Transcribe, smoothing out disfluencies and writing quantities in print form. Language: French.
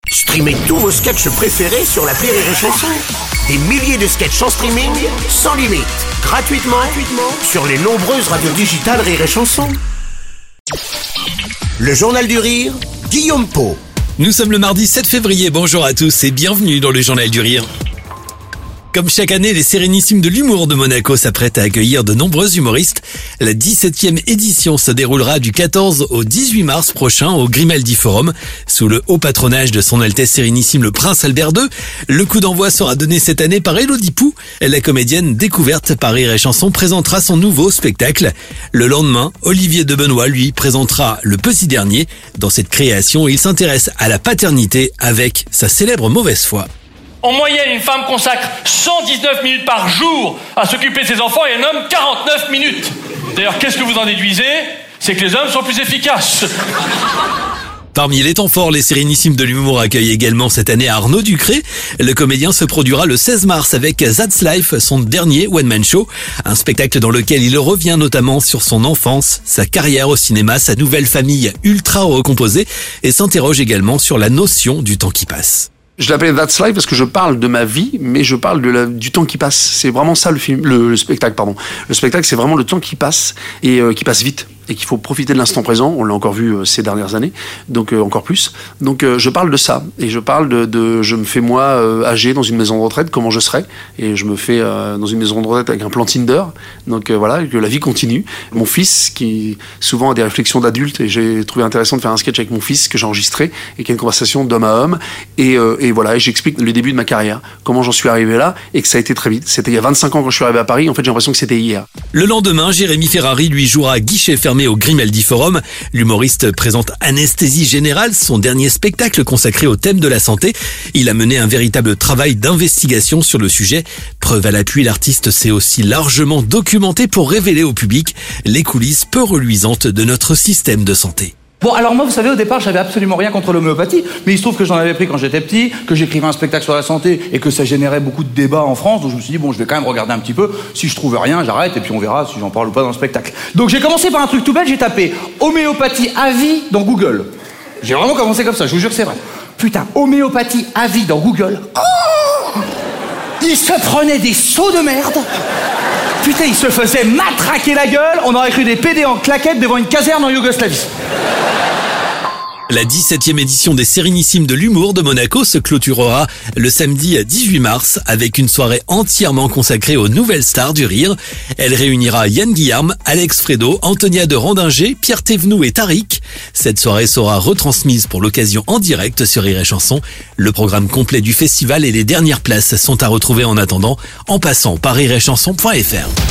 Streamez tous vos sketchs préférés sur l'appli Rire et Chanson. Des milliers de sketchs en streaming, sans limite, gratuitement sur les nombreuses radios digitales Rire et Chanson. Le Journal du Rire, Guillaume Pau. Nous sommes le mardi 7 février, bonjour à tous et bienvenue dans le Journal du Rire. Comme chaque année, les Sérénissimes de l'humour de Monaco s'apprêtent à accueillir de nombreux humoristes. La 17e édition se déroulera du 14 au 18 mars prochain au Grimaldi Forum, sous le haut patronage de son Altesse Sérénissime le Prince Albert II. Le coup d'envoi sera donné cette année par Élodie Pou. La comédienne découverte par Rire et Chanson présentera son nouveau spectacle. Le lendemain, Olivier de Benoît, lui, présentera Le Petit Dernier. Dans cette création, il s'intéresse à la paternité avec sa célèbre mauvaise foi. En moyenne, une femme consacre 119 minutes par jour à s'occuper de ses enfants et un homme 49 minutes. D'ailleurs, qu'est-ce que vous en déduisez ? C'est que les hommes sont plus efficaces. Parmi les temps forts, les Sérénissimes de l'humour accueillent également cette année Arnaud Ducré. Le comédien se produira le 16 mars avec That's Life, son dernier one-man show. Un spectacle dans lequel il revient notamment sur son enfance, sa carrière au cinéma, sa nouvelle famille ultra recomposée et s'interroge également sur la notion du temps qui passe. Je l'appelle That's Life parce que je parle de ma vie, mais je parle du temps qui passe. C'est vraiment ça le spectacle, pardon. Le spectacle, c'est vraiment le temps qui passe et qui passe vite et qu'il faut profiter de l'instant présent. On l'a encore vu ces dernières années, donc encore plus. Donc je parle de ça et je parle je me fais moi âgé dans une maison de retraite, comment je serai, et je me fais dans une maison de retraite avec un plan Tinder. Donc voilà, que la vie continue. Mon fils qui souvent a des réflexions d'adulte, et j'ai trouvé intéressant de faire un sketch avec mon fils que j'ai enregistré et qui est une conversation d'homme à homme et voilà, et j'explique le début de ma carrière, comment j'en suis arrivé là et que ça a été très vite. C'était il y a 25 ans quand je suis arrivé à Paris. En fait, j'ai l'impression que c'était hier. Le lendemain, Jérémy Ferrari lui jouera à guichet fermé au Grimaldi Forum. L'humoriste présente Anesthésie Générale, son dernier spectacle consacré au thème de la santé. Il a mené un véritable travail d'investigation sur le sujet. Preuve à l'appui, l'artiste s'est aussi largement documenté pour révéler au public les coulisses peu reluisantes de notre système de santé. Bon, alors moi, vous savez, au départ, j'avais absolument rien contre l'homéopathie, mais il se trouve que j'en avais pris quand j'étais petit, que j'écrivais un spectacle sur la santé et que ça générait beaucoup de débats en France, donc je me suis dit, bon, je vais quand même regarder un petit peu, si je trouve rien, j'arrête, et puis on verra si j'en parle ou pas dans le spectacle. Donc j'ai commencé par un truc tout bête, j'ai tapé homéopathie à vie dans Google. J'ai vraiment commencé comme ça, je vous jure que c'est vrai. Putain, homéopathie à vie dans Google. Oh, il se prenait des sauts de merde. Putain, il se faisait matraquer la gueule, on aurait cru des PD en claquettes devant une caserne en Yougoslavie. La 17e édition des Sérénissimes de l'humour de Monaco se clôturera le samedi 18 mars avec une soirée entièrement consacrée aux nouvelles stars du rire. Elle réunira Yann Guillarme, Alex Fredo, Antonia de Randinger, Pierre Thévenoud et Tariq. Cette soirée sera retransmise pour l'occasion en direct sur Rire et Chanson. Le programme complet du festival et les dernières places sont à retrouver en attendant en passant par rireetchanson.fr.